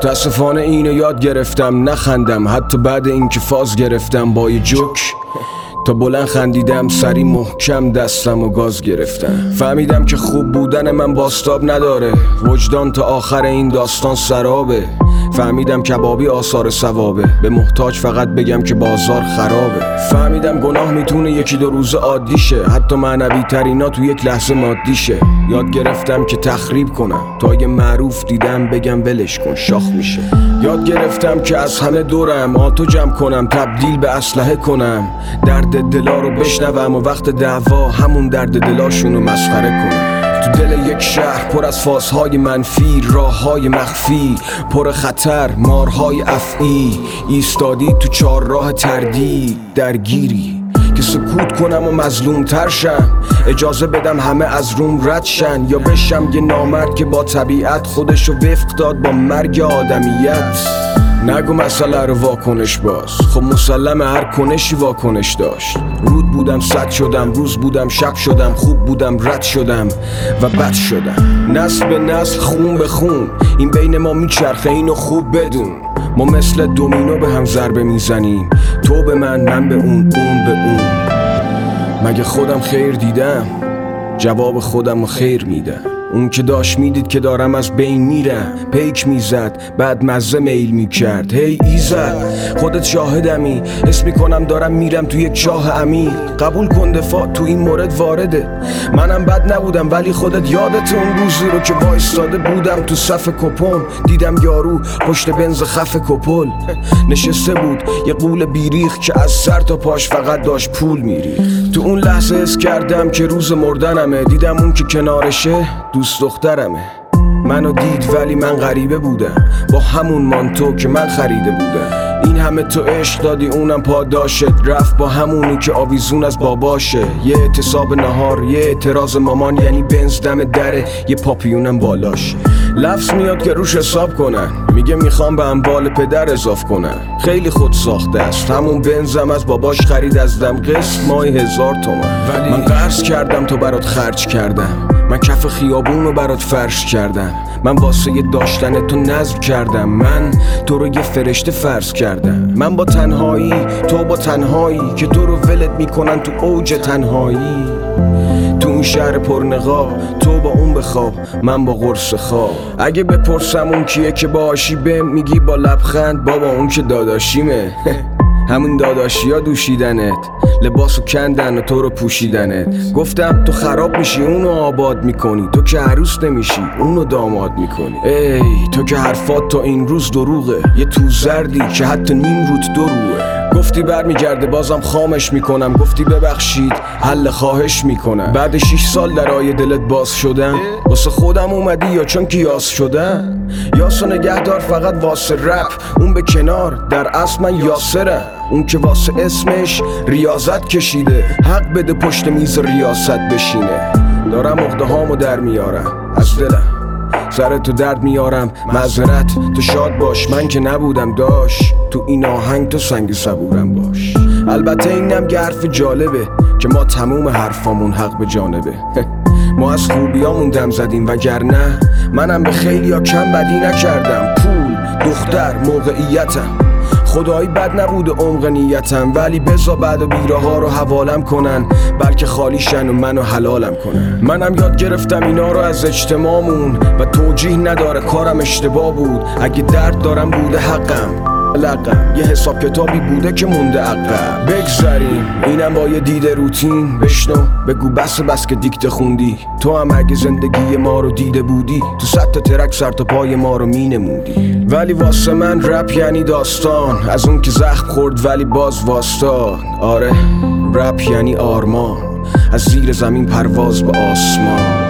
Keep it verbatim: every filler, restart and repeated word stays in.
متاسفانه اینو یاد گرفتم نخندم، حتی بعد اینکه فاز گرفتم با یه جوک. تا بلند خندیدم سری محکم دستم و گاز گرفتم. فهمیدم که خوب بودن من باستاب نداره، وجدان تا آخر این داستان سرابه. فهمیدم کبابی آثار ثوابه، به محتاج فقط بگم که بازار خرابه. فهمیدم گناه میتونه یکی دو روز عادی شه، حتی معنوی ترینا تو یک لحظه مادی شه. یاد گرفتم که تخریب کنم، تا یه معروف دیدم بگم ولش کن شاخ میشه. یاد گرفتم که از همه دورم آتو جمع کنم، تبدیل به اسلحه کنم، درد دلا رو بشنوم و وقت دعوا همون درد دلاشونو مسخره کنم. تو دل یک شهر پر از فازهای منفی، راههای مخفی پر خطر، مارهای افعی. ایستادی تو چار راه تردید درگیری که سکوت کنم و مظلوم تر شم، اجازه بدم همه از روم رد شن، یا بشم یه نامرد که با طبیعت خودشو وفق داد با مرگ آدمیت. نگو مسئله رو واکنش باز، خب مسلمه هر کنشی واکنش داشت. رود بودم صد شدم، روز بودم شب شدم، خوب بودم رد شدم و بد شدم. نسل به نسل خون به خون این بین ما میچرخه، اینو خوب بدون. ما مثل دومینو به هم ضربه میزنیم، تو به من من به اون اون به اون. مگه خودم خیر دیدم؟ جواب خودم رو خیر میدم. اون که داشت میدید که دارم از بین میرم، پیک میزد بعد مزه میل میکرد. هی ایزد خودت شاهدمی، حس میکنم دارم میرم تو یک چاه عمیق. قبول کن دفاع تو این مورد وارده، منم بد نبودم ولی خودت یادت اون روزی رو که وایستاده بودم تو صف کپون. دیدم یارو پشت بنز خف کپل نشسته بود، یه قول بیریخ که از سر تا پاش فقط داشت پول میریخت. تو اون لحظه حس کردم که روز مردنمه، دیدم اون که کنارشه دوست دخترمه. منو دید ولی من غریبه بودم، با همون مانتو که من خریده بودم. این همه تو عشق دادی اونم پاداشت، رفت با همونی که آویزون از باباشه. یه اعتصاب نهار، یه اعتراض مامان، یعنی بنز دم دره، یه پاپیونم بالاش. لفظ میاد که روش حساب کنن، میگه میخوام به اموال پدر اضاف کنن. خیلی خود ساخته است، همون بنزم از باباش خرید از دم، قسط ماهی هزار تومن. ولی من قرض کردم تو برات خرج کردم، من کف خیابون رو برات فرش کردم، من واسه یه داشتن تو نذر کردم، من تو رو یه فرشته فرض کردم. من با تنهایی، تو با تنهایی که تو رو ولت میکنن تو اوج تنهایی. تو اون شهر پرنقاب تو با اون بخواب، من با قرص خواب. اگه بپرسم اون کیه که باهاشی بهم میگی با لبخند بابا اون که داداشیمه. همون داداشی ها دوشیدنت، لباسو کندن و تو رو پوشیدنت. گفتم تو خراب میشی اونو آباد میکنی، تو که عروس نمیشی اونو داماد میکنی. ای تو که حرفات تا این روز دروغه، یه تو زردی که حتی نیم روت دروغه. گفتی برمیگرده بازم خامش میکنم، گفتی ببخشید حل خواهش میکنم. بعد شیش سال درای دلت باز شدم، واسه خودم اومدی یا چون که یاس شدم؟ یاسو نگهدار فقط واسه رپ، اون به کنار در اصل من یاسرم. اون که واسه اسمش ریاضت کشیده، حق بده پشت میز ریاست بشینه. دارم عقده هامو در میارم از دلم، سر تو درد میارم معذرت، تو شاد باش من که نبودم داش، تو این آهنگ تو سنگ صبورم باش. البته اینم که حرف جالبه که ما تموم حرفامون حق به جانبه. ما از خوبیامون دم زدیم وگرنه منم به خیلی ها کم بدی نکردم. پول، دختر، موقعیتم، خدایی بد نبود عمق نیتم، ولی بزا بعد و بیره ها رو حوالم کنن، بلکه خالیشن و منو حلالم کنن. منم یاد گرفتم اینا رو از اجتماعمون و توجیه نداره کارم اشتباه بود. اگه درد دارم بوده حقم، لقم یه حساب کتابی بوده که مونده عقب. بگذاریم اینم با یه دیده روتین، بشنو بگو بس بس که دیکته خوندی. تو هم اگه زندگی ما رو دیده بودی، تو صد تا ترک سر تا پای ما رو می نمودی. ولی واسه من رپ یعنی داستان، از اون که زخم خورد ولی باز واستاد. آره رپ یعنی آرمان، از زیر زمین پرواز به آسمان.